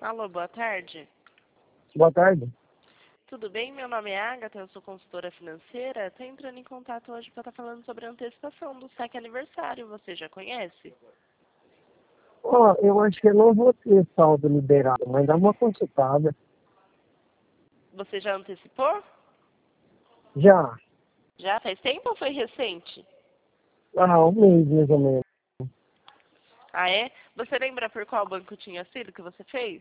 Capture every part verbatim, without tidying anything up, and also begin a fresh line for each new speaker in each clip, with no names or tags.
Alô, boa tarde.
Boa tarde.
Tudo bem? Meu nome é Agatha, eu sou consultora financeira. Estou entrando em contato hoje para estar falando sobre a antecipação do saque aniversário. Você já conhece?
Ó, eu acho que eu não vou ter saldo liberado, mas dá uma consultada.
Você já antecipou?
Já.
Já faz tempo ou foi recente?
Ah, um mês mais ou menos.
Ah, é? Você lembra por qual banco tinha sido que você fez?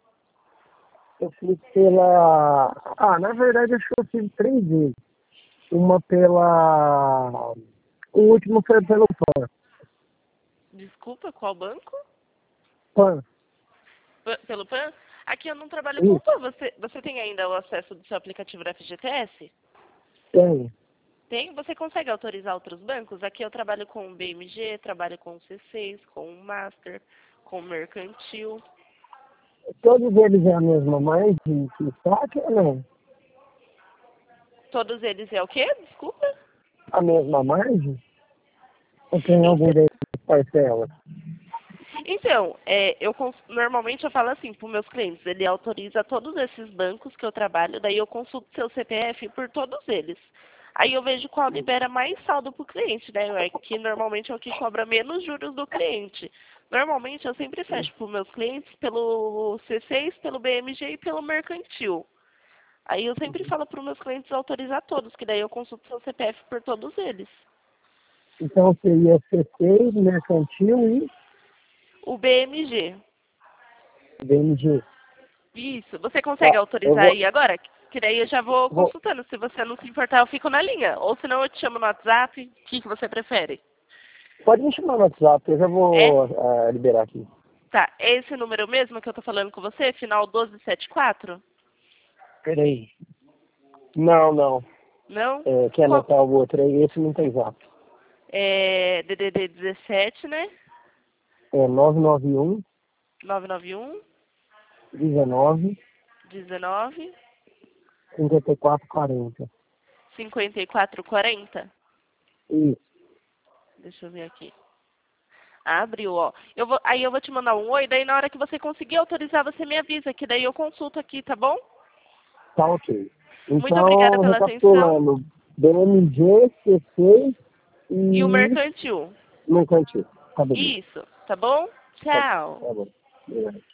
Eu fiz pela... Ah, na verdade acho que eu fiz três vezes. Uma pela... O último foi pelo PAN.
Desculpa, qual banco?
PAN.
P- pelo P A N? Aqui eu não trabalho com o
Isso,
P A N. Você, você tem ainda o acesso do seu aplicativo da F G T S?
tem.
Tem? Você consegue autorizar outros bancos? Aqui eu trabalho com o B M G, trabalho com o C seis, com o Master, com o Mercantil.
Todos eles é a mesma margem que saque ou não?
Todos eles é o quê? Desculpa?
A mesma margem? Ou tem algum
Então,
deles parcela?
então é, eu cons- normalmente eu falo assim para os meus clientes, ele autoriza todos esses bancos que eu trabalho, daí eu consulto seu C P F por todos eles. Aí eu vejo qual libera mais saldo para o cliente, né? É que normalmente é o que cobra menos juros do cliente. Normalmente eu sempre fecho para os meus clientes pelo C seis, pelo B M G e pelo Mercantil. Aí eu sempre falo para os meus clientes autorizar todos, que daí eu consulto seu C P F por todos eles.
Então seria C seis, mercantil e
O B M G.
B M G.
Isso. Você consegue
Tá, eu
autorizar
vou,
aí agora? Que daí eu já vou
vou,
consultando. Se você não se importar, eu fico na linha. Ou senão eu te chamo no WhatsApp. O que, que você prefere?
Pode me chamar no WhatsApp, eu já
É?
vou ah, liberar aqui.
Tá. É esse número mesmo que eu tô falando com você? Final doze setenta e quatro?
Peraí. Não, não.
Não?
É, quer
Qual?
anotar o outro aí? Esse não tem zap.
É D D D dezessete, né?
É nove nove um,
nove nove um,
dezenove,
dezenove,
cinquenta e quatro, quarenta.
cinquenta e quatro quarenta?
Isso.
Deixa eu ver aqui. Ah, abriu, ó. Eu vou, aí eu vou te mandar um oi, daí na hora que você conseguir autorizar, você me avisa, que daí eu consulto aqui, tá bom?
Tá ok.
Muito obrigada
Então,
pela atenção.
recapitulando. B M G, C seis
E o
e
mercantil.
mercantil. Tá beleza.
Isso, tá bom?
Tá,
Tchau.
tá bom. Obrigado.